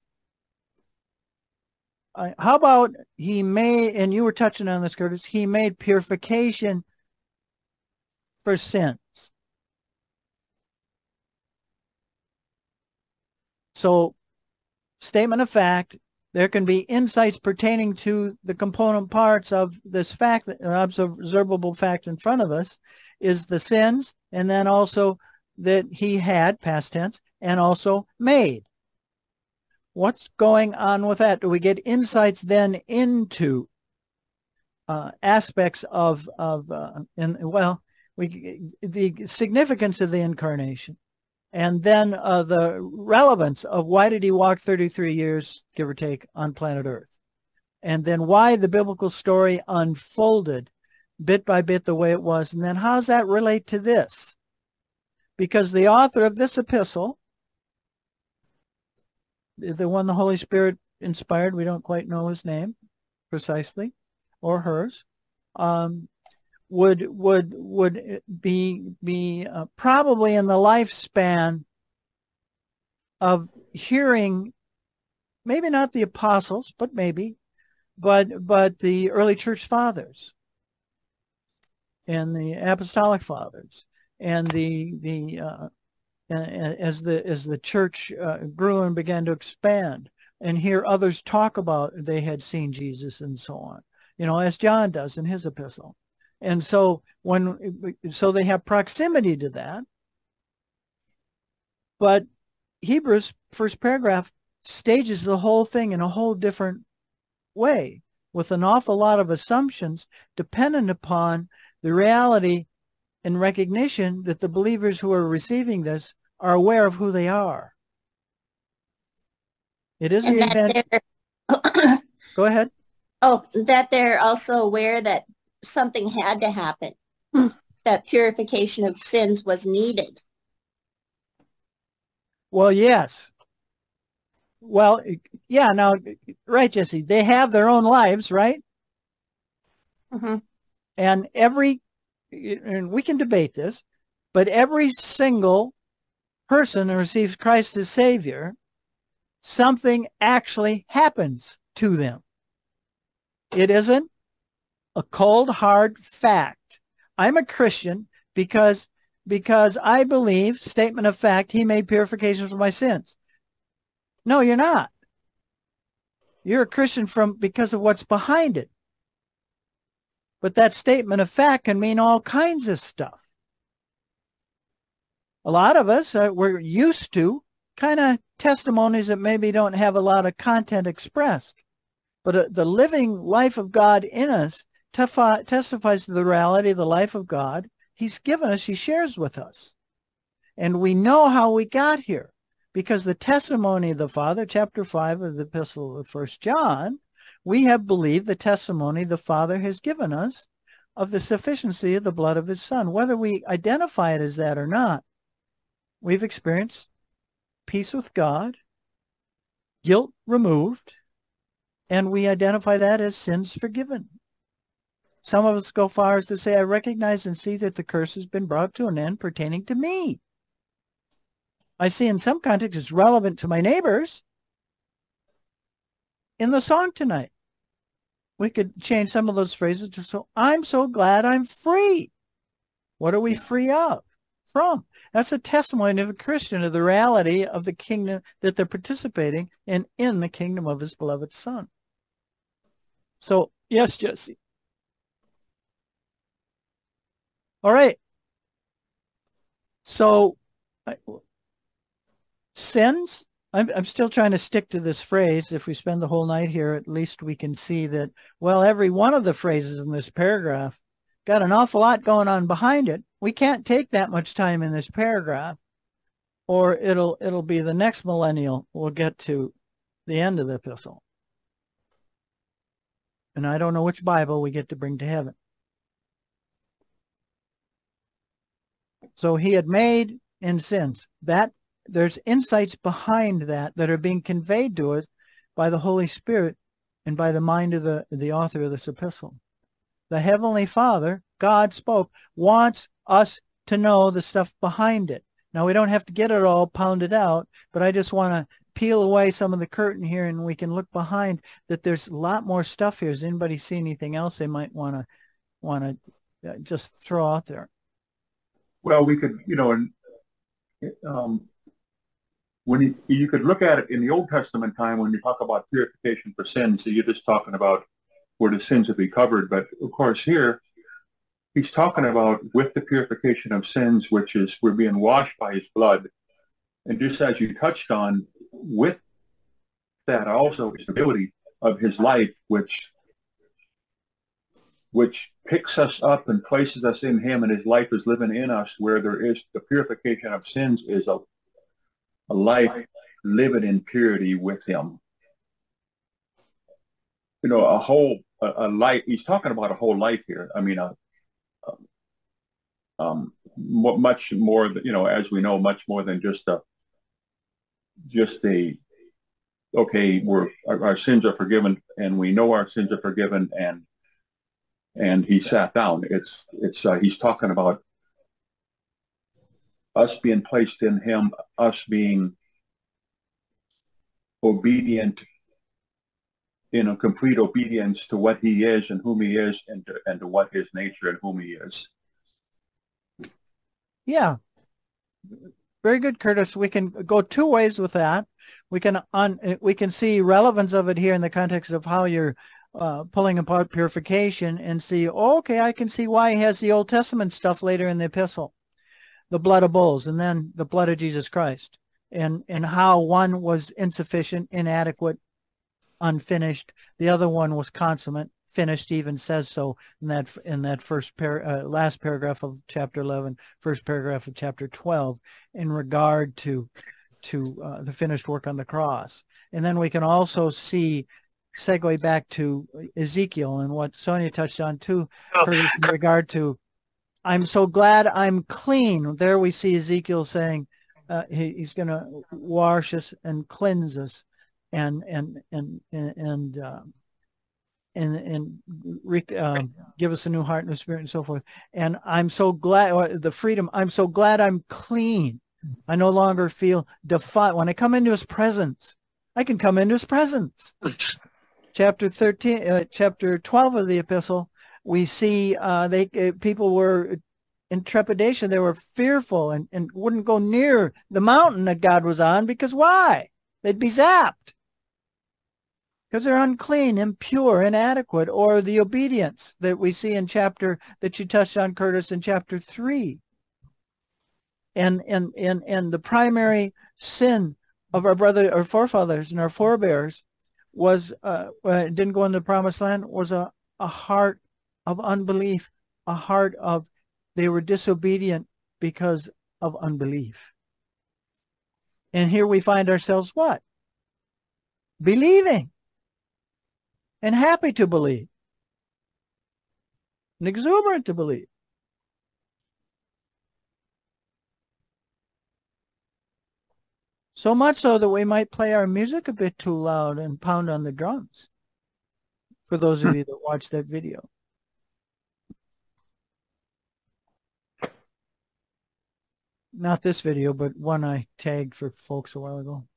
How about he made, and you were touching on this, Curtis, he made purification for sins. So, statement of fact, there can be insights pertaining to the component parts of this fact, that an observable fact in front of us is the sins, and then also that he had, past tense, and also made. What's going on with that? Do we get insights then into aspects of the significance of the incarnation, and then the relevance of why did he walk 33 years, give or take, on planet Earth, and then why the biblical story unfolded bit by bit the way it was, and then how does that relate to this? Because the author of this epistle, the one the Holy Spirit inspired, we don't quite know his name precisely, or hers, would be probably in the lifespan of hearing, maybe not the apostles, but maybe, but the early church fathers and the apostolic fathers, and as the church grew and began to expand, and hear others talk about they had seen Jesus and so on, as John does in his epistle. And so they have proximity to that. But Hebrews, first paragraph, stages the whole thing in a whole different way, with an awful lot of assumptions dependent upon the reality and recognition that the believers who are receiving this are aware of who they are. It isn't even... Go ahead. Oh, that they're also aware that something had to happen, that purification of sins was needed. Well, yes. Well, yeah, now, right, Jesse, they have their own lives, right? Mm-hmm. And we can debate this, but every single person who receives Christ as Savior, something actually happens to them. It isn't a cold, hard fact. I'm a Christian because I believe, statement of fact, he made purification for my sins. No, you're not. You're a Christian because of what's behind it. But that statement of fact can mean all kinds of stuff. A lot of us, we're used to kind of testimonies that maybe don't have a lot of content expressed. But the living life of God in us testifies to the reality of the life of God he's given us, he shares with us. And we know how we got here, because the testimony of the Father, chapter 5 of the epistle of 1 John, we have believed the testimony the Father has given us of the sufficiency of the blood of his Son. Whether we identify it as that or not, we've experienced peace with God, guilt removed, and we identify that as sins forgiven. Some of us go far as to say, I recognize and see that the curse has been brought to an end pertaining to me. I see in some contexts it's relevant to my neighbors. In the song tonight, we could change some of those phrases to, so I'm so glad I'm free. What are we free of? From? That's a testimony of a Christian of the reality of the kingdom that they're participating in the kingdom of his beloved Son. So, yes, Jesse. All right. So, sins, I'm still trying to stick to this phrase. If we spend the whole night here, at least we can see that, well, every one of the phrases in this paragraph got an awful lot going on behind it. We can't take that much time in this paragraph, or it'll be the next millennial we'll get to the end of the epistle. And I don't know which Bible we get to bring to heaven. So he had made in sins. That there's insights behind that are being conveyed to us by the Holy Spirit and by the mind of the author of this epistle. The Heavenly Father, God spoke, wants us to know the stuff behind it. Now, we don't have to get it all pounded out, but I just want to peel away some of the curtain here, and we can look behind that there's a lot more stuff here. Does anybody see anything else they might want to just throw out there? Well, we could, when you could look at it in the Old Testament time when you talk about purification for sins, so you're just talking about where the sins will be covered. But of course here, he's talking about with the purification of sins, which is we're being washed by his blood. And just as you touched on, with that also is the ability of his life, which picks us up and places us in him, and his life is living in us, where there is the purification of sins is a life living in purity with him. A life. He's talking about a whole life here. I mean, much more, as we know, much more than just okay, our sins are forgiven, and we know our sins are forgiven, and he sat down. He's talking about us being placed in him, us being obedient, in a complete obedience to what he is and whom he is, and to what his nature and whom he is. Yeah. Very good, Curtis. We can go two ways with that. We can see relevance of it here in the context of how you're pulling apart purification, and see, okay, I can see why he has the Old Testament stuff later in the epistle, the blood of bulls, and then the blood of Jesus Christ, and how one was insufficient, inadequate, unfinished. The other one was consummate, finished, even says so in that last paragraph of chapter 11, first paragraph of chapter 12, in regard to the finished work on the cross. And then we can also segue back to Ezekiel and what Sonia touched on too, in regard to, I'm so glad I'm clean. There we see Ezekiel saying he's going to wash us and cleanse us and give us a new heart and a spirit and so forth. And I'm so glad, the freedom, I'm so glad I'm clean. I no longer feel defiled. When I come into his presence, I can come into his presence. Chapter 12 of the epistle, we see people were in trepidation. They were fearful and wouldn't go near the mountain that God was on, because why? They'd be zapped. Because they're unclean, impure, inadequate, or the obedience that we see in chapter that you touched on, Curtis, in chapter 3. And the primary sin of our forefathers and our forebears was didn't go into the promised land, was a heart of unbelief, a heart of, they were disobedient because of unbelief. And here we find ourselves what? Believing. And happy to believe. And exuberant to believe. So much so that we might play our music a bit too loud and pound on the drums. For those of you that watch that video. Not this video, but one I tagged for folks a while ago.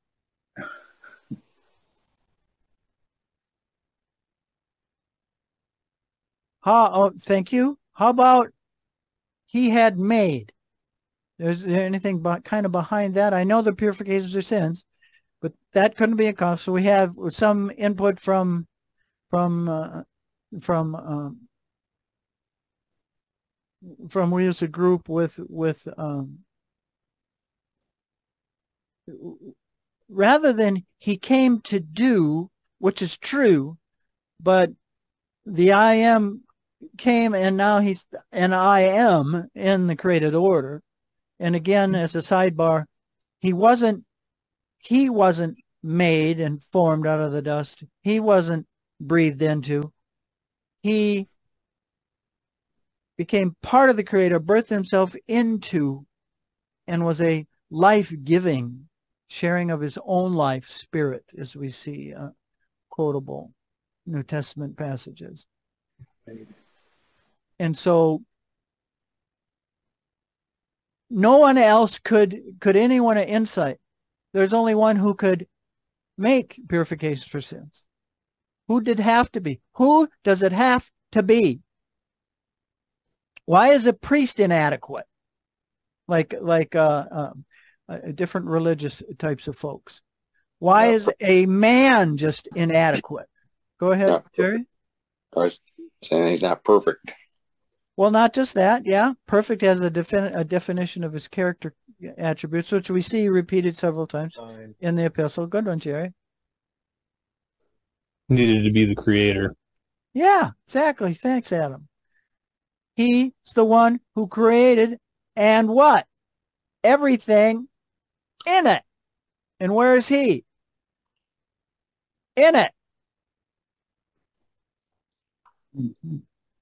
Thank you. How about he had made? Is there anything kind of behind that? I know the purifications of sins, but that couldn't be accomplished. So we have some input from we as a group with rather than he came to do, which is true, but the I am came, and now he's an I am in the created order. And again, as a sidebar, he wasn't made and formed out of the dust. He wasn't breathed into. He became part of the creator, birthed himself into and was a life-giving, sharing of his own life spirit, as we see quotable New Testament passages. And so no one else could anyone at Insight. There's only one who could make purifications for sins. Who did have to be? Who does it have to be? Why is a priest inadequate? Like different religious types of folks. Why is a man just inadequate? Go ahead, Jerry. I was saying he's not perfect. Well, not just that. Yeah, perfect has a definition of his character attributes, which we see repeated several times in the epistle. Good one, Jerry. Needed to be the creator. Yeah, exactly. Thanks, Adam. He's the one who created and what? Everything in it. And where is he? In it. Mm-hmm.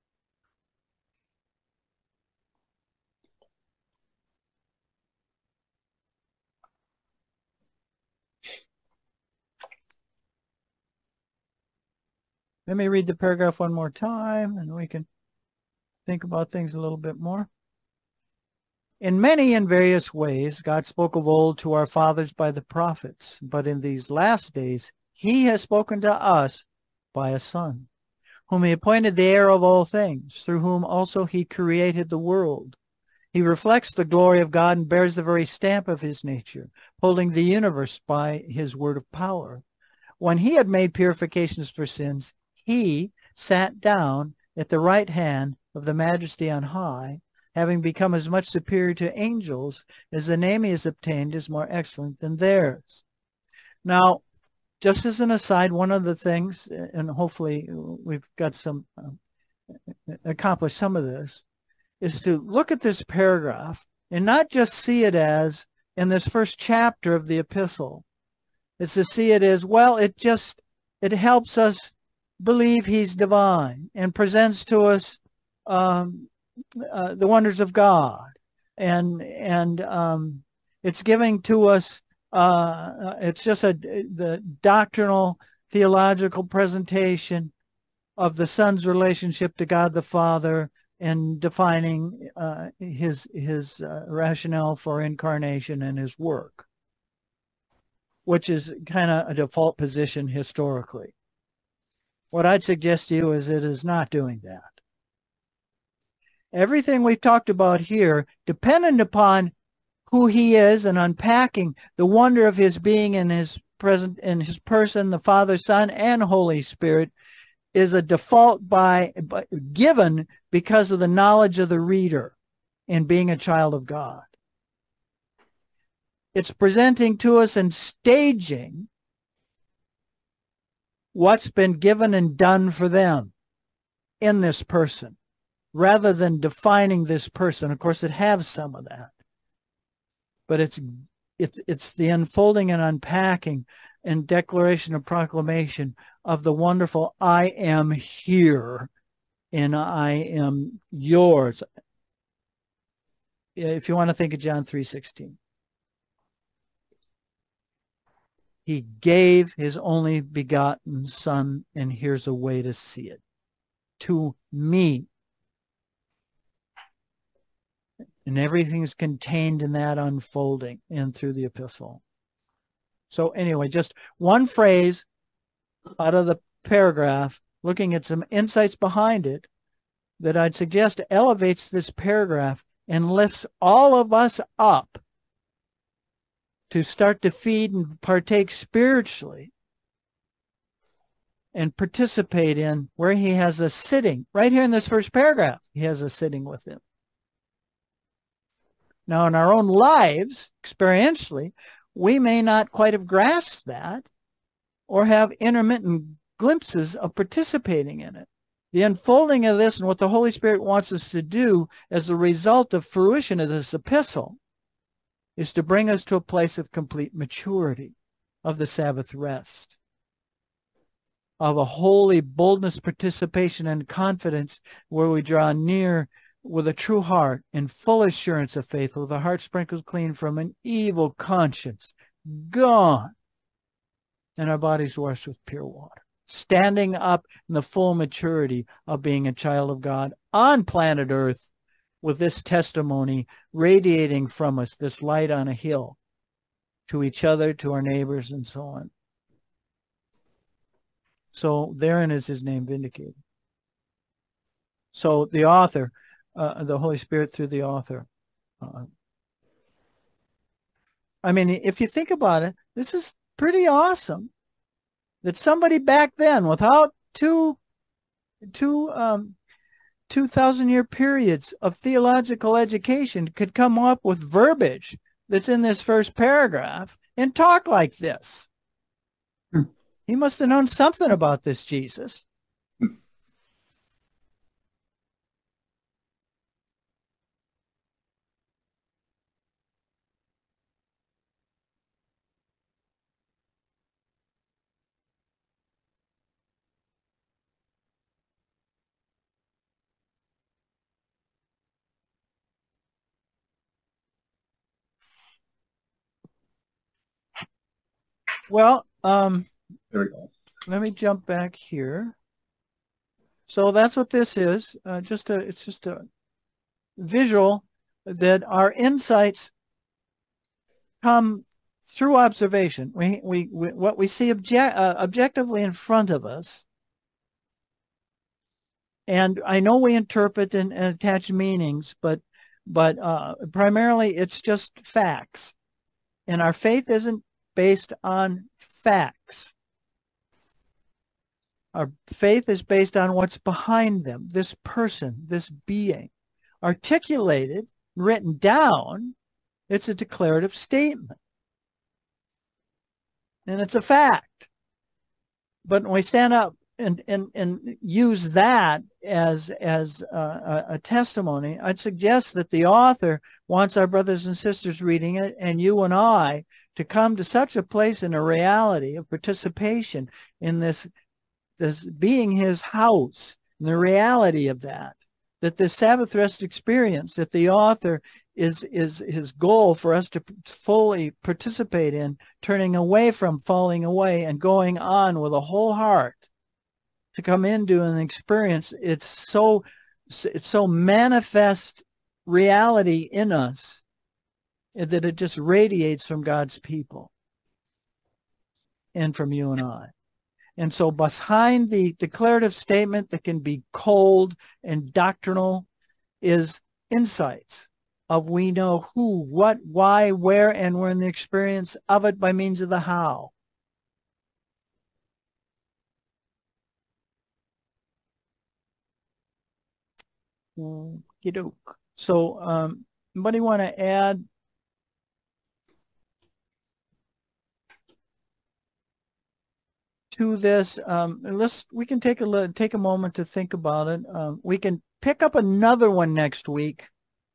Let me read the paragraph one more time, and we can think about things a little bit more. In many and various ways, God spoke of old to our fathers by the prophets, but in these last days, he has spoken to us by a Son, whom he appointed the heir of all things, through whom also he created the world. He reflects the glory of God and bears the very stamp of his nature, holding the universe by his word of power. When he had made purifications for sins, he sat down at the right hand of the Majesty on high, having become as much superior to angels as the name he has obtained is more excellent than theirs. Now, just as an aside, one of the things, and hopefully we've got some, accomplished some of this, is to look at this paragraph and not just see it as in this first chapter of the epistle. It's to see it as, well, it helps us believe he's divine and presents to us the wonders of God, and it's giving to us it's just the doctrinal theological presentation of the Son's relationship to God the Father and defining his rationale for incarnation and his work, which is kind of a default position historically. What I'd suggest to you is it is not doing that. Everything we've talked about here, dependent upon who he is and unpacking the wonder of his being in his person, the Father, Son, and Holy Spirit, is a default given because of the knowledge of the reader in being a child of God. It's presenting to us and staging what's been given and done for them in this person, rather than defining this person. Of course, it has some of that, but it's the unfolding and unpacking and declaration and proclamation of the wonderful I am here and I am yours. If you want to think of John 3:16. He gave his only begotten Son, and here's a way to see it. To me. And everything is contained in that unfolding and through the epistle. So anyway, just one phrase out of the paragraph, looking at some insights behind it, that I'd suggest elevates this paragraph and lifts all of us up to start to feed and partake spiritually and participate in where he has us sitting. Right here in this first paragraph, he has us sitting with him. Now, in our own lives, experientially, we may not quite have grasped that or have intermittent glimpses of participating in it. The unfolding of this and what the Holy Spirit wants us to do as a result of fruition of this epistle is to bring us to a place of complete maturity, of the Sabbath rest, of a holy boldness, participation, and confidence where we draw near with a true heart and full assurance of faith, with a heart sprinkled clean from an evil conscience, gone, and our bodies washed with pure water, standing up in the full maturity of being a child of God on planet Earth, with this testimony radiating from us, this light on a hill, to each other, to our neighbors, and so on. So therein is his name vindicated. So the author, the Holy Spirit through the author. I mean, if you think about it, this is pretty awesome that somebody back then, without 2,000-year periods of theological education, could come up with verbiage that's in this first paragraph and talk like this. He must have known something about this Jesus. Well, There we go. let me jump back here. So that's what this is. It's just a visual that our insights come through observation. What we see objectively in front of us. And I know we interpret and attach meanings, but primarily it's just facts. And our faith isn't based on facts. Our faith is based on what's behind them, this person, this being. Articulated, written down, it's a declarative statement. And it's a fact. But when we stand up and use that as a testimony, I'd suggest that the author wants our brothers and sisters reading it, and you and I, to come to such a place in a reality of participation in this being his house, and the reality of that this Sabbath rest experience that the author is his goal for us to fully participate in, turning away from falling away and going on with a whole heart to come into an experience. It's so manifest reality in us that it just radiates from God's people and from you and I. And so behind the declarative statement that can be cold and doctrinal is insights of we know who, what, why, where, and we're in the experience of it by means of the how. So anybody want to add? To this, we can take a moment to think about it. We can pick up another one next week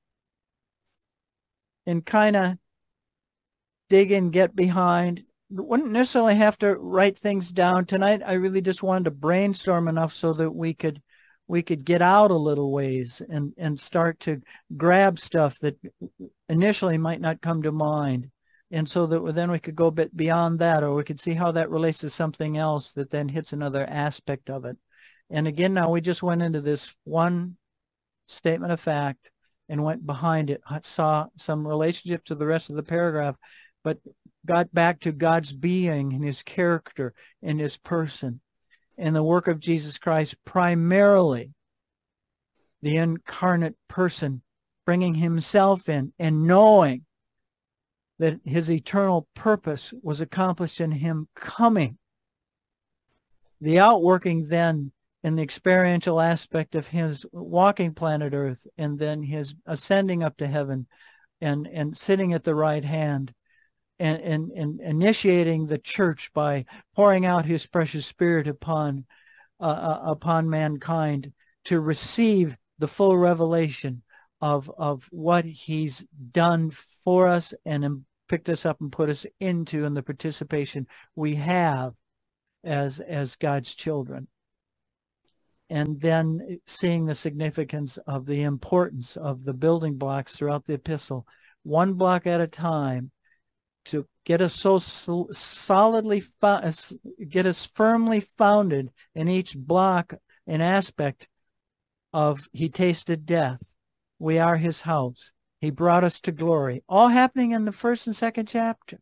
and kind of dig in, get behind. Wouldn't necessarily have to write things down tonight. I really just wanted to brainstorm enough so that we could get out a little ways and start to grab stuff that initially might not come to mind. And so that then we could go a bit beyond that, or we could see how that relates to something else that then hits another aspect of it. And again, now we just went into this one statement of fact and went behind it, saw some relationship to the rest of the paragraph, but got back to God's being and his character and his person and the work of Jesus Christ, primarily the incarnate person bringing himself in and knowing that his eternal purpose was accomplished in him coming. The outworking then in the experiential aspect of his walking planet Earth, and then his ascending up to heaven and sitting at the right hand and initiating the church by pouring out his precious spirit upon mankind to receive the full revelation of what he's done for us and picked us up and put us into, and the participation we have as God's children. and then seeing the significance of the importance of the building blocks throughout the epistle, one block at a time, to get us so solidly, get us firmly founded in each block and aspect of he tasted death. We are his house. He brought us to glory. All happening in the first and second chapter.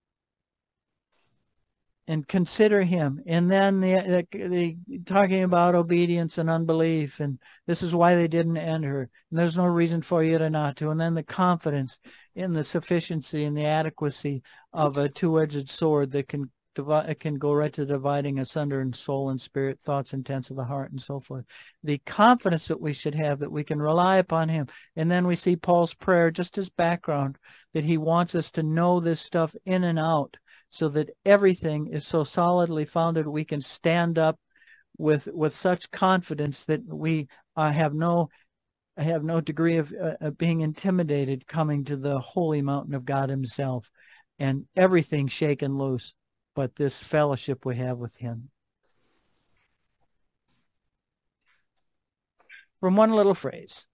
And consider him. And then the talking about obedience and unbelief, and this is why they didn't enter. And there's no reason for you to not to. And then the confidence in the sufficiency and the adequacy of a two-edged sword that can go right to dividing asunder in soul and spirit, thoughts, intents of the heart, and so forth. The confidence that we should have that we can rely upon him. And then we see Paul's prayer, just as background, that he wants us to know this stuff in and out, so that everything is so solidly founded we can stand up with such confidence that we have no degree of being intimidated coming to the holy mountain of God himself, and everything shaken loose but this fellowship we have with him. From one little phrase.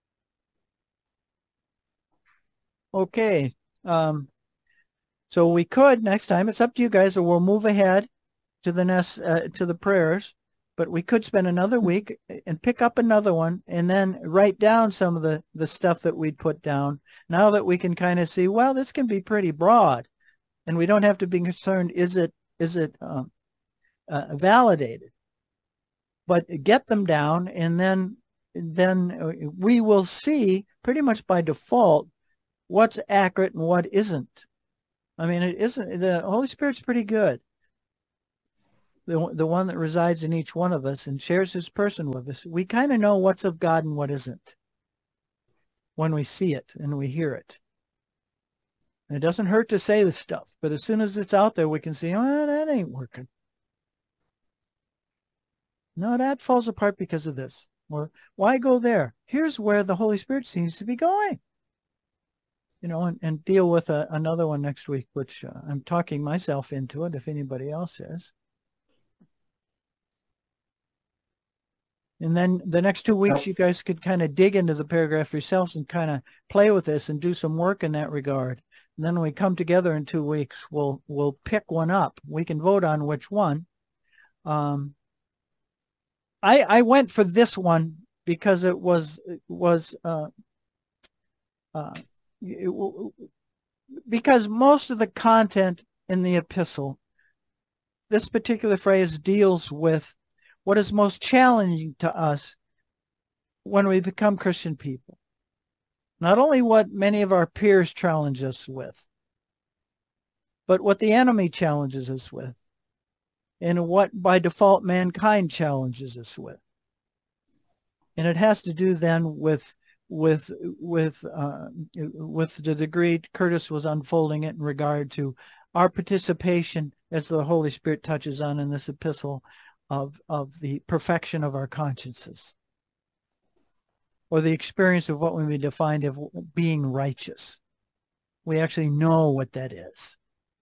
Okay. So we could next time, it's up to you guys, or we'll move ahead to the next, to the prayers, but we could spend another week and pick up another one and then write down some of the stuff that we'd put down, now that we can kind of see, well, this can be pretty broad and we don't have to be concerned, is it validated? But get them down, and then we will see pretty much by default what's accurate and what isn't. I mean, it isn't, the Holy Spirit's pretty good. The one that resides in each one of us and shares his person with us. We kind of know what's of God and what isn't when we see it and we hear it. And it doesn't hurt to say the stuff, but as soon as it's out there, we can see, oh, that ain't working. No, that falls apart because of this. Or why go there? Here's where the Holy Spirit seems to be going. You know, and deal with another one next week, which I'm talking myself into it, if anybody else is. And then the next 2 weeks, you guys could kind of dig into the paragraph yourselves and kind of play with this and do some work in that regard. And then when we come together in 2 weeks, we'll pick one up. We can vote on which one. I went for this one because it was because most of the content in the epistle, this particular phrase deals with what is most challenging to us when we become Christian people. Not only what many of our peers challenge us with, but what the enemy challenges us with, and what by default mankind challenges us with. And it has to do then with the degree Curtis was unfolding it in regard to our participation as the Holy Spirit touches on in this epistle of the perfection of our consciences, or the experience of what we defined as being righteous. We actually know what that is.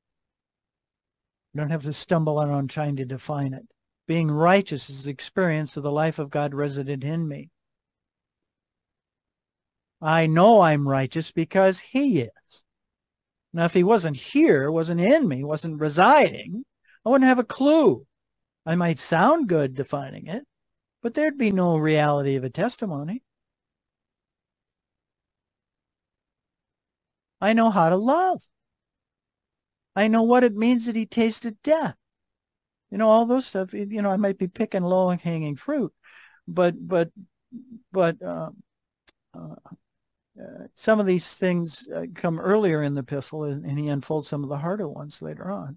We don't have to stumble around trying to define it. Being righteous is the experience of the life of God resident in me. I know I'm righteous because he is. Now, if he wasn't here, wasn't in me, wasn't residing, I wouldn't have a clue. I might sound good defining it, but there'd be no reality of a testimony. I know how to love. I know what it means that he tasted death. You know, all those stuff, you know, I might be picking low-hanging fruit, but some of these things come earlier in the epistle, and he unfolds some of the harder ones later on.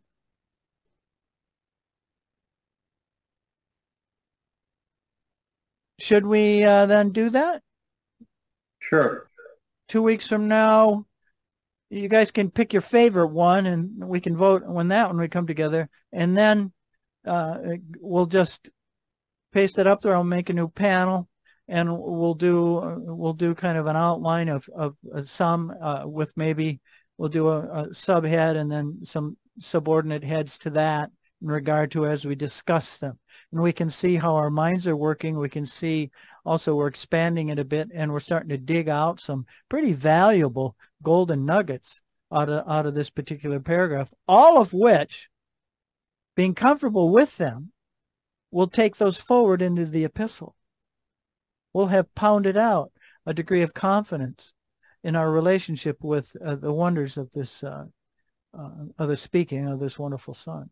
Should we then do that? Sure. 2 weeks from now, you guys can pick your favorite one, and we can vote when we come together, and then we'll just paste it up there. I'll make a new panel, and we'll do kind of an outline of some with maybe we'll do a subhead and then some subordinate heads to that, in regard to as we discuss them. And we can see how our minds are working. We can see also we're expanding it a bit, and we're starting to dig out some pretty valuable golden nuggets out of this particular paragraph, all of which, being comfortable with them, we'll take those forward into the epistle. We'll have pounded out a degree of confidence in our relationship with the wonders of this, of the speaking of this wonderful Son.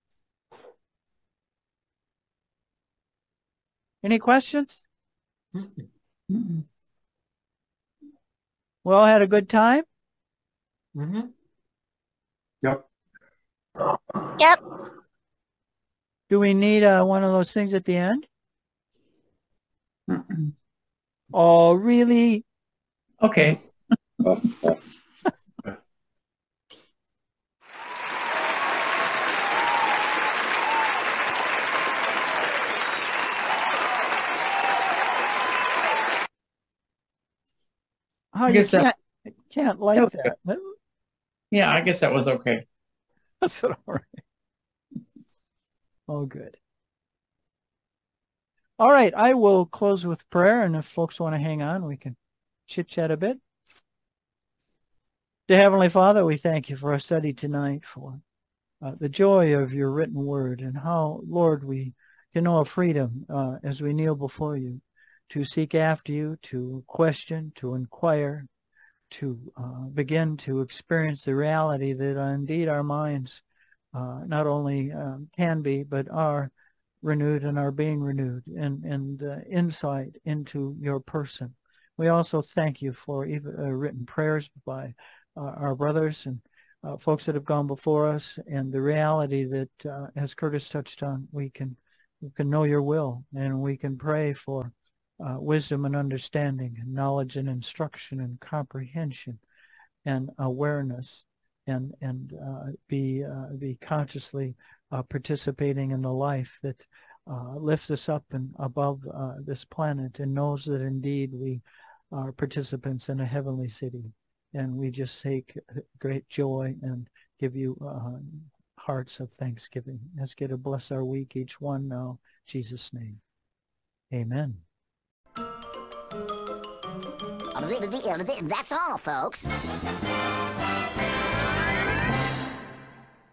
Any questions? Mm-mm. We all had a good time? Mm-hmm. Yep. Yep. Do we need one of those things at the end? Mm-mm. Oh, really? Okay. How I you guess that- can't like Okay. that. Yeah, I guess that was okay. That's all right. Oh, good. All right, I will close with prayer, and if folks want to hang on, we can chit-chat a bit. Dear Heavenly Father, we thank you for our study tonight, for the joy of your written word, and how, Lord, we can know a freedom as we kneel before you to seek after you, to question, to inquire, to begin to experience the reality that indeed our minds not only can be, but are renewed and are being renewed, and insight into your person. We also thank you for even written prayers by our brothers and folks that have gone before us, and the reality that, as Curtis touched on, we can know your will, and we can pray for wisdom and understanding, and knowledge and instruction and comprehension and awareness, and be consciously participating in the life that lifts us up and above this planet, and knows that indeed we are participants in a heavenly city. And we just take great joy and give you hearts of thanksgiving. Let's get to bless our week, each one now. In Jesus' name. Amen. That's all, folks.